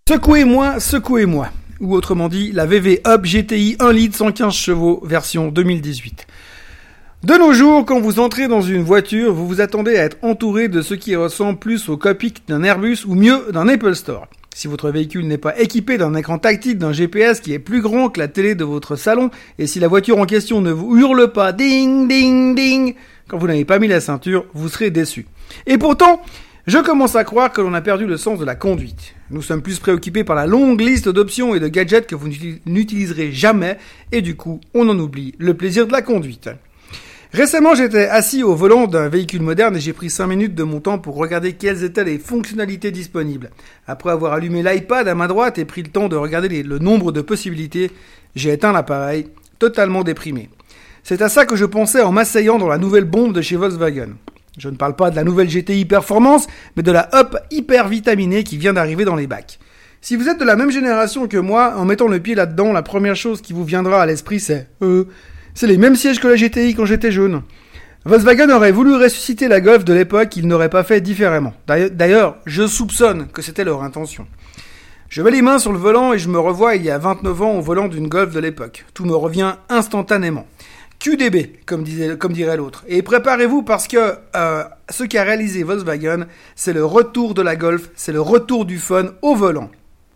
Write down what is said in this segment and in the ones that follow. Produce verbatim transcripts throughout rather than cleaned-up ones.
Secouez-moi, secouez-moi. Ou autrement dit, la V V Up G T I un litre cent quinze chevaux version deux mille dix-huit. De nos jours, quand vous entrez dans une voiture, vous vous attendez à être entouré de ce qui ressemble plus au cockpit d'un Airbus ou mieux d'un Apple Store. Si votre véhicule n'est pas équipé d'un écran tactile, d'un G P S qui est plus grand que la télé de votre salon, et si la voiture en question ne vous hurle pas ding ding ding quand vous n'avez pas mis la ceinture, vous serez déçu. Et pourtant, je commence à croire que l'on a perdu le sens de la conduite. Nous sommes plus préoccupés par la longue liste d'options et de gadgets que vous n'utiliserez jamais, et du coup, on en oublie le plaisir de la conduite. Récemment, j'étais assis au volant d'un véhicule moderne et j'ai pris cinq minutes de mon temps pour regarder quelles étaient les fonctionnalités disponibles. Après avoir allumé l'iPad à ma droite et pris le temps de regarder les, le nombre de possibilités, j'ai éteint l'appareil, totalement déprimé. C'est à ça que je pensais en m'asseyant dans la nouvelle bombe de chez Volkswagen. Je ne parle pas de la nouvelle G T I Performance, mais de la Up hyper vitaminée qui vient d'arriver dans les bacs. Si vous êtes de la même génération que moi, en mettant le pied là-dedans, la première chose qui vous viendra à l'esprit c'est euh, c'est les mêmes sièges que la G T I quand j'étais jeune. Volkswagen aurait voulu ressusciter la Golf de l'époque, ils n'auraient pas fait différemment. D'ailleurs, je soupçonne que c'était leur intention. Je mets les mains sur le volant et je me revois il y a vingt-neuf ans au volant d'une Golf de l'époque. Tout me revient instantanément. Q D B, comme, disait, comme dirait l'autre. Et préparez-vous parce que euh, ce qu'a réalisé Volkswagen, c'est le retour de la Golf, c'est le retour du fun au volant.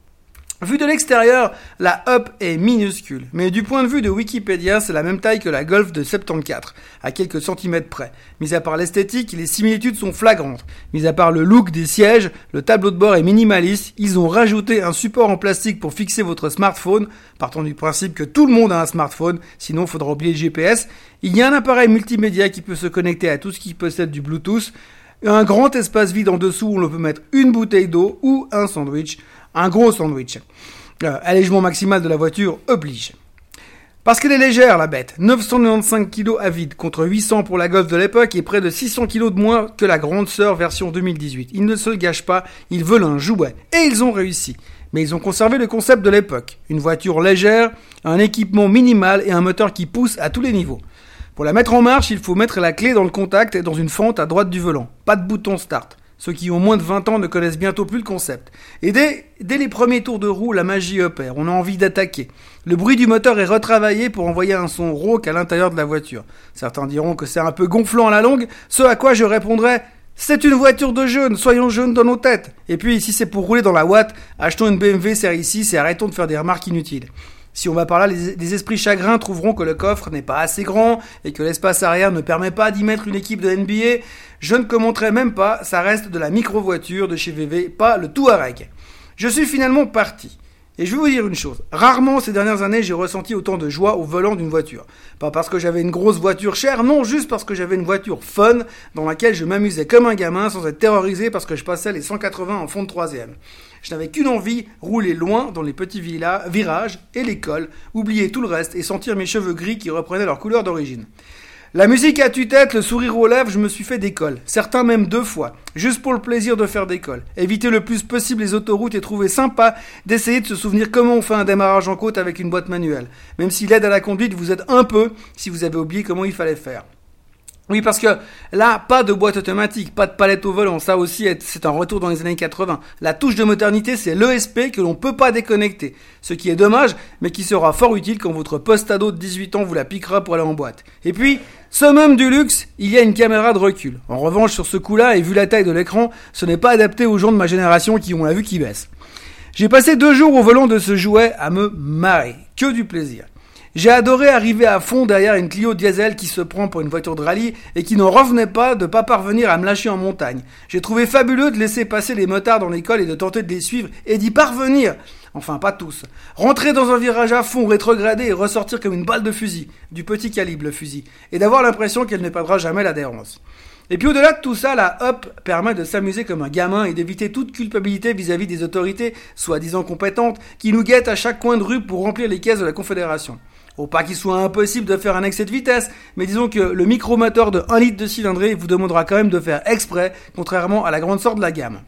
Vu de l'extérieur, la Up est minuscule, mais du point de vue de Wikipédia, c'est la même taille que la Golf de soixante-quatorze, à quelques centimètres près. Mis à part l'esthétique, les similitudes sont flagrantes. Mis à part le look des sièges, le tableau de bord est minimaliste, ils ont rajouté un support en plastique pour fixer votre smartphone, partant du principe que tout le monde a un smartphone, sinon il faudra oublier le G P S. Il y a un appareil multimédia qui peut se connecter à tout ce qui possède du Bluetooth, un grand espace vide en dessous où l'on peut mettre une bouteille d'eau ou un sandwich, un gros sandwich. Euh, allègement maximal de la voiture oblige. Parce qu'elle est légère, la bête. neuf cent quatre-vingt-quinze kilos à vide, contre huit cents pour la Golf de l'époque et près de six cents kilos de moins que la grande sœur version deux mille dix-huit. Ils ne se le gâchent pas, ils veulent un jouet. Et ils ont réussi. Mais ils ont conservé le concept de l'époque. Une voiture légère, un équipement minimal et un moteur qui pousse à tous les niveaux. Pour la mettre en marche, il faut mettre la clé dans le contact et dans une fente à droite du volant. Pas de bouton start. Ceux qui ont moins de vingt ans ne connaissent bientôt plus le concept. Et dès, dès les premiers tours de roue, la magie opère. On a envie d'attaquer. Le bruit du moteur est retravaillé pour envoyer un son rauque à l'intérieur de la voiture. Certains diront que c'est un peu gonflant à la longue, ce à quoi je répondrai « C'est une voiture de jeunes, soyons jeunes dans nos têtes !» Et puis, si c'est pour rouler dans la Watt, achetons une B M W série six et arrêtons de faire des remarques inutiles. Si on va par là, les, les esprits chagrins trouveront que le coffre n'est pas assez grand et que l'espace arrière ne permet pas d'y mettre une équipe de N B A. Je ne commenterai même pas, ça reste de la micro-voiture de chez V V, pas le Touareg. Je suis finalement parti. Et je vais vous dire une chose, rarement ces dernières années j'ai ressenti autant de joie au volant d'une voiture. Pas parce que j'avais une grosse voiture chère, non, juste parce que j'avais une voiture fun dans laquelle je m'amusais comme un gamin sans être terrorisé parce que je passais les cent quatre-vingts en fond de troisième. Je n'avais qu'une envie, rouler loin dans les petits villa- virages et l'école, oublier tout le reste et sentir mes cheveux gris qui reprenaient leur couleur d'origine. La musique à tue-tête, le sourire aux lèvres, je me suis fait d'école. Certains même deux fois. Juste pour le plaisir de faire d'école. Éviter le plus possible les autoroutes et trouver sympa d'essayer de se souvenir comment on fait un démarrage en côte avec une boîte manuelle. Même si l'aide à la conduite vous aide un peu si vous avez oublié comment il fallait faire. Oui, parce que là, pas de boîte automatique, pas de palette au volant, ça aussi, c'est un retour dans les années quatre-vingts. La touche de modernité, c'est l'E S P que l'on peut pas déconnecter. Ce qui est dommage, mais qui sera fort utile quand votre post-ado de dix-huit ans vous la piquera pour aller en boîte. Et puis, summum du luxe, il y a une caméra de recul. En revanche, sur ce coup-là, et vu la taille de l'écran, ce n'est pas adapté aux gens de ma génération qui ont la vue qui baisse. J'ai passé deux jours au volant de ce jouet à me marrer. Que du plaisir. J'ai adoré arriver à fond derrière une Clio diesel qui se prend pour une voiture de rallye et qui n'en revenait pas de pas parvenir à me lâcher en montagne. J'ai trouvé fabuleux de laisser passer les motards dans l'école et de tenter de les suivre et d'y parvenir. Enfin, pas tous. Rentrer dans un virage à fond, rétrograder et ressortir comme une balle de fusil. Du petit calibre, le fusil. Et d'avoir l'impression qu'elle ne perdra jamais l'adhérence. Et puis au-delà de tout ça, la Up permet de s'amuser comme un gamin et d'éviter toute culpabilité vis-à-vis des autorités, soi-disant compétentes, qui nous guettent à chaque coin de rue pour remplir les caisses de la Confédération. Oh, pas qu'il soit impossible de faire un excès de vitesse, mais disons que le micro-moteur de un litre de cylindrée vous demandera quand même de faire exprès, contrairement à la grande sorte de la gamme.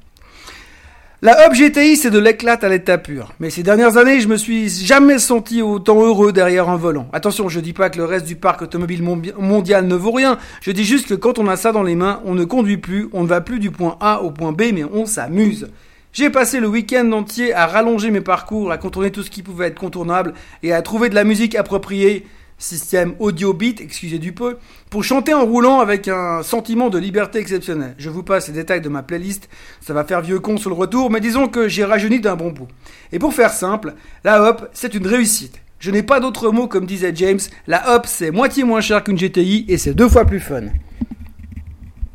La Up G T I, c'est de l'éclate à l'état pur. Mais ces dernières années, je me suis jamais senti autant heureux derrière un volant. Attention, je dis pas que le reste du parc automobile mondial ne vaut rien. Je dis juste que quand on a ça dans les mains, on ne conduit plus, on ne va plus du point A au point B, mais on s'amuse. J'ai passé le week-end entier à rallonger mes parcours, à contourner tout ce qui pouvait être contournable et à trouver de la musique appropriée, système audio beat, excusez du peu, pour chanter en roulant avec un sentiment de liberté exceptionnel. Je vous passe les détails de ma playlist, ça va faire vieux con sur le retour, mais disons que j'ai rajeuni d'un bon bout. Et pour faire simple, la hop, c'est une réussite. Je n'ai pas d'autre mot comme disait James, la hop c'est moitié moins cher qu'une G T I et c'est deux fois plus fun.